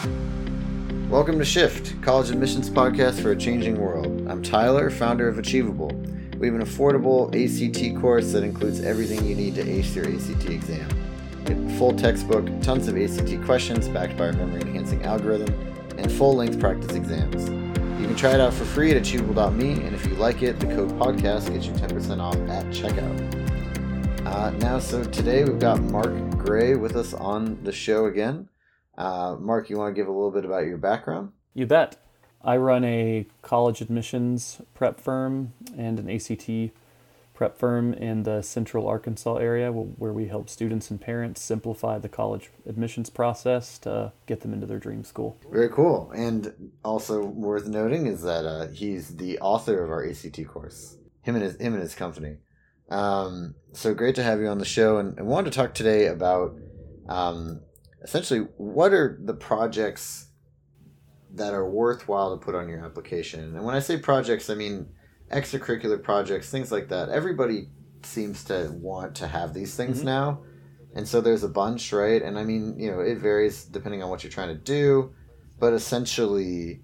Welcome to Shift, college admissions podcast for a changing world. I'm Tyler, founder of Achievable. We have an affordable ACT course that includes everything you need to ace your ACT exam. Get a full textbook, tons of ACT questions backed by our memory-enhancing algorithm, and full-length practice exams. You can try it out for free at achievable.me, and if you like it, the code podcast gets you 10% off at checkout. So today we've got Mark Gray with us on the show again. Mark, you want to give a little bit about your background? You bet. I run a college admissions prep firm and an ACT prep firm in the central Arkansas area where we help students and parents simplify the college admissions process to get them into their dream school. Very cool. And also worth noting is that he's the author of our ACT course, him and his company. So great to have you on the show, and I wanted to talk today about essentially what are the projects that are worthwhile to put on your application. And when I say projects, I mean extracurricular projects, things like that. Everybody seems to want to have these things now, and so there's a bunch, right? And I mean, it varies depending on what you're trying to do, but essentially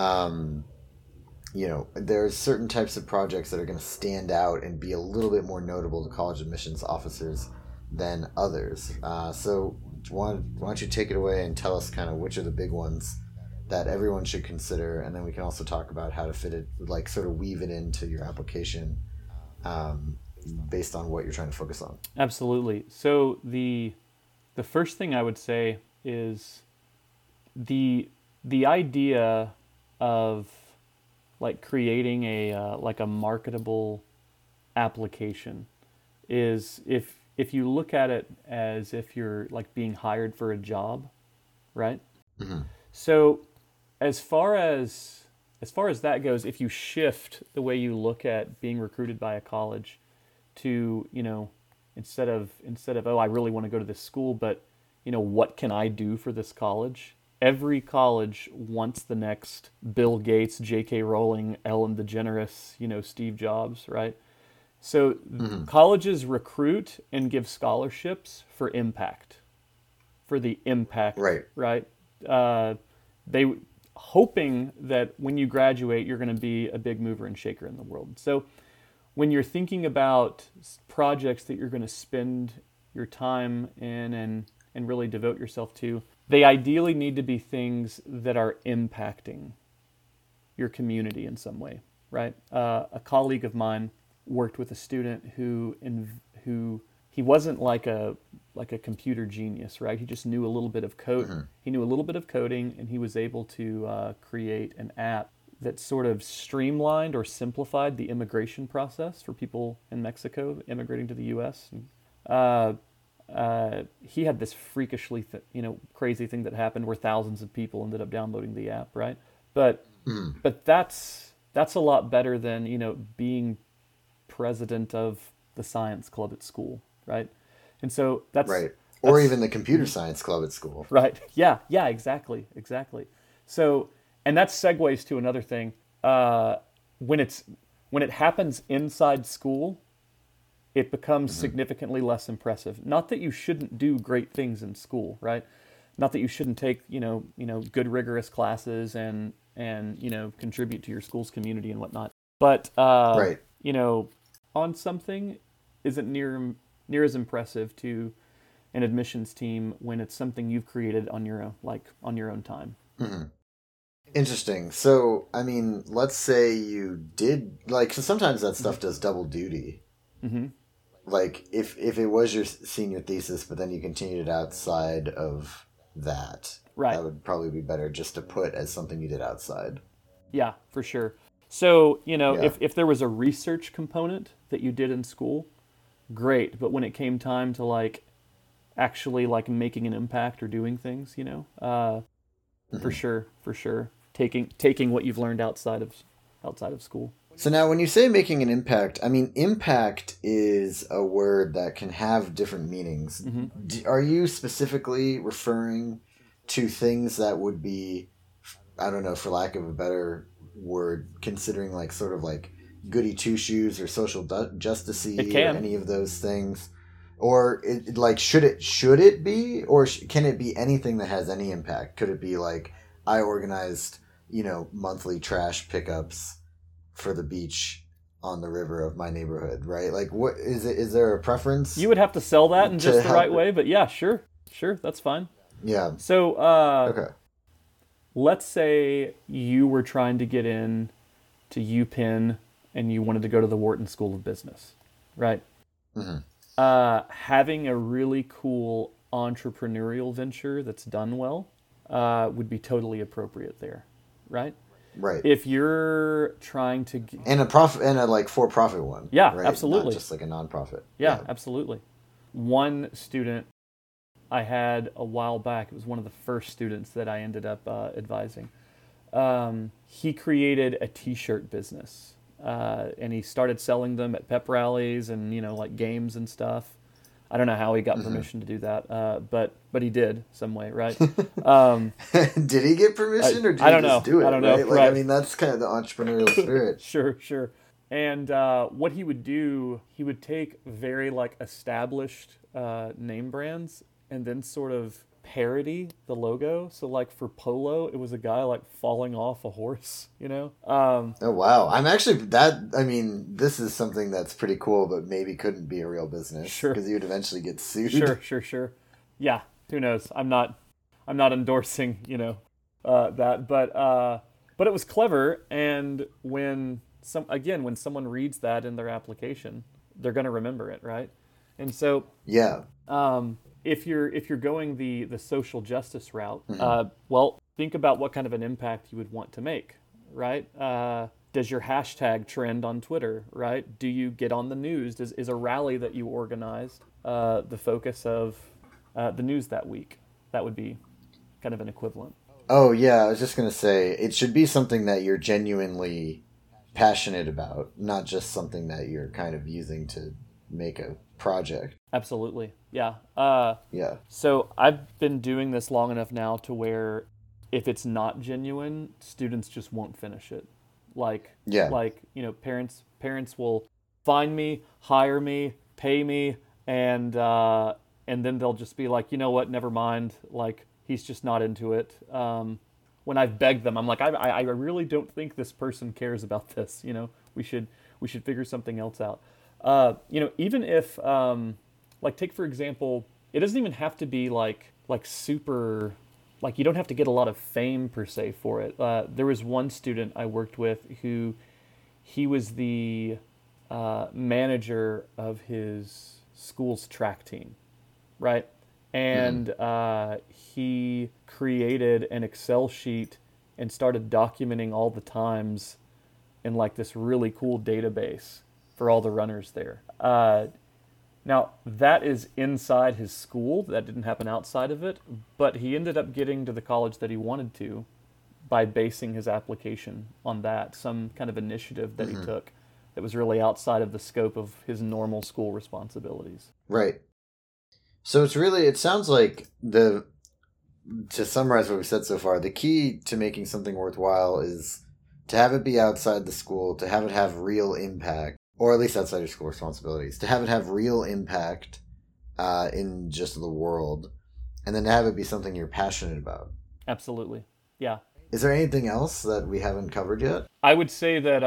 there's certain types of projects that are going to stand out and be a little bit more notable to college admissions officers than others. So why don't you take it away and tell us kind of which are the big ones that everyone should consider, and then we can also talk about how to fit it, like sort of weave it into your application based on what you're trying to focus on. Absolutely. So the first thing I would say is the idea of like creating a marketable application is if you look at it as if you're like being hired for a job, right? Mm-hmm. So as far as that goes, if you shift the way you look at being recruited by a college to, instead of, oh, I really want to go to this school, but what can I do for this college? Every college wants the next Bill Gates, J.K. Rowling, Ellen DeGeneres, Steve Jobs, right? So colleges recruit and give scholarships for impact, for the impact, right? They hoping that when you graduate, you're going to be a big mover and shaker in the world. So when you're thinking about projects that you're going to spend your time in and really devote yourself to, they ideally need to be things that are impacting your community in some way, right? A colleague of mine worked with a student who he wasn't like a computer genius, right? He just knew a little bit of code. Mm-hmm. He knew a little bit of coding, and he was able to create an app that sort of streamlined or simplified the immigration process for people in Mexico immigrating to the U.S. He had this freakishly, crazy thing that happened where thousands of people ended up downloading the app, right? But that's a lot better than being president of the science club at school, right? And so that's right, or even the computer science club at school, right? Yeah, exactly. So, and that segues to another thing. When it happens inside school, it becomes significantly less impressive. Not that you shouldn't do great things in school, right? Not that you shouldn't take, good rigorous classes and contribute to your school's community and whatnot. But right. On something isn't near as impressive to an admissions team when it's something you've created on your own time. Mm-hmm. Interesting. So, I mean, let's say you did so sometimes that stuff does double duty. Mm-hmm. Like if it was your senior thesis, but then you continued it outside of that, right? That would probably be better just to put as something you did outside. Yeah, for sure. So, if there was a research component that you did in school, great. But when it came time to actually making an impact or doing things, for sure, taking what you've learned outside of school. So now when you say making an impact, I mean, impact is a word that can have different meanings. Mm-hmm. Are you specifically referring to things that would be, I don't know, for lack of a better word, considering sort of goody two shoes or social justice or any of those things? Or like should it be, or can it be anything that has any impact? Could it be like I organized, monthly trash pickups for the beach on the river of my neighborhood, right? Like, what is it? Is there a preference You would have to sell that in to just the help right way, but yeah, sure, that's fine. Yeah. So, Okay. let's say you were trying to get in to UPenn and you wanted to go to the Wharton School of Business, right? Mm-hmm. Having a really cool entrepreneurial venture that's done well would be totally appropriate there, right? Right. If you're trying to And a profit, and a like for-profit one. Yeah, right? absolutely. Not just like a nonprofit. Yeah, absolutely. One student I had a while back, it was one of the first students that I ended up advising. He created a t-shirt business. And he started selling them at pep rallies and, like games and stuff. I don't know how he got permission to do that, but he did some way, right? Did he get permission, or did he just do it? I don't know. Right? Like, right. I mean, that's kind of the entrepreneurial spirit. Sure. And what he would do, he would take very like established name brands and then sort of parody the logo. So like for Polo, it was a guy like falling off a horse, Oh wow! I'm actually I mean, this is something that's pretty cool, but maybe couldn't be a real business. Sure. Because you would eventually get sued. Sure. Yeah, who knows? I'm not endorsing, that, but it was clever. And when someone reads that in their application, they're going to remember it, right? And so Yeah. If you're going the social justice route, well, think about what kind of an impact you would want to make, right? Does your hashtag trend on Twitter, right? Do you get on the news? Is a rally that you organized the focus of the news that week? That would be kind of an equivalent. Oh yeah, I was just gonna say it should be something that you're genuinely passionate about, not just something that you're kind of using to make a project. Absolutely, yeah. Yeah. So I've been doing this long enough now to where if it's not genuine, students just won't finish it. Like, parents will find me, hire me, pay me, and then they'll just be like, you know what, never mind. Like, he's just not into it. When I've begged them, I'm like, I really don't think this person cares about this. We should figure something else out. Even if, take for example, it doesn't even have to be like super, like you don't have to get a lot of fame per se for it. There was one student I worked with who, he was the manager of his school's track team, right? And he created an Excel sheet and started documenting all the times in like this really cool database for all the runners there. Now, that is inside his school. That didn't happen outside of it. But he ended up getting to the college that he wanted to by basing his application on that, some kind of initiative that he took that was really outside of the scope of his normal school responsibilities. Right. So it sounds like to summarize what we've said so far, the key to making something worthwhile is to have it be outside the school, to have it have real impact, or at least outside your school responsibilities, to have it have real impact in just the world, and then to have it be something you're passionate about. Absolutely. Yeah. Is there anything else that we haven't covered yet? I would say that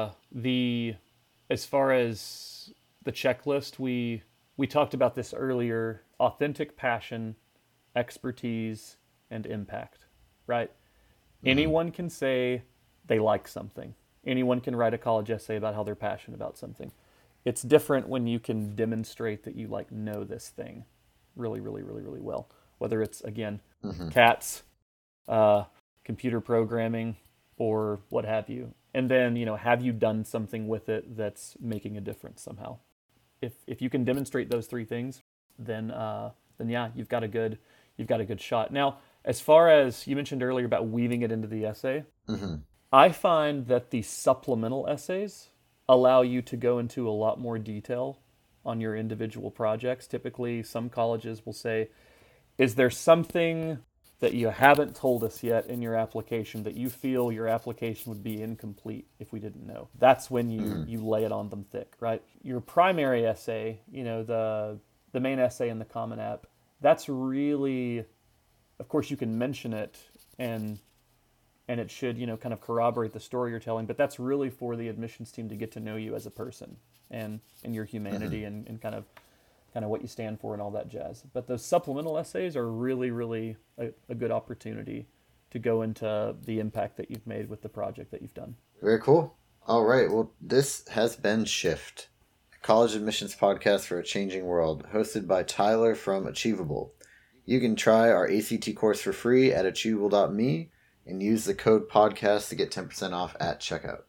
as far as the checklist, we talked about this earlier: authentic passion, expertise, and impact, right? Anyone can say they like something. Anyone can write a college essay about how they're passionate about something. It's different when you can demonstrate that you know this thing really, really, really, really well. Whether it's, again, cats, computer programming, or what have you. And then, have you done something with it that's making a difference somehow? If you can demonstrate those three things, then yeah, you've got a good shot. Now, as far as you mentioned earlier about weaving it into the essay, I find that the supplemental essays allow you to go into a lot more detail on your individual projects. Typically, some colleges will say, is there something that you haven't told us yet in your application that you feel your application would be incomplete if we didn't know? That's when you lay it on them thick, right? Your primary essay, the the main essay in the Common App, that's really, of course, you can mention it and it should, kind of corroborate the story you're telling, but that's really for the admissions team to get to know you as a person and your humanity and kind of what you stand for and all that jazz. But those supplemental essays are really, really a good opportunity to go into the impact that you've made with the project that you've done. Very cool. All right. Well, this has been Shift, a college admissions podcast for a changing world, hosted by Tyler from Achievable. You can try our ACT course for free at achievable.me and use the code podcast to get 10% off at checkout.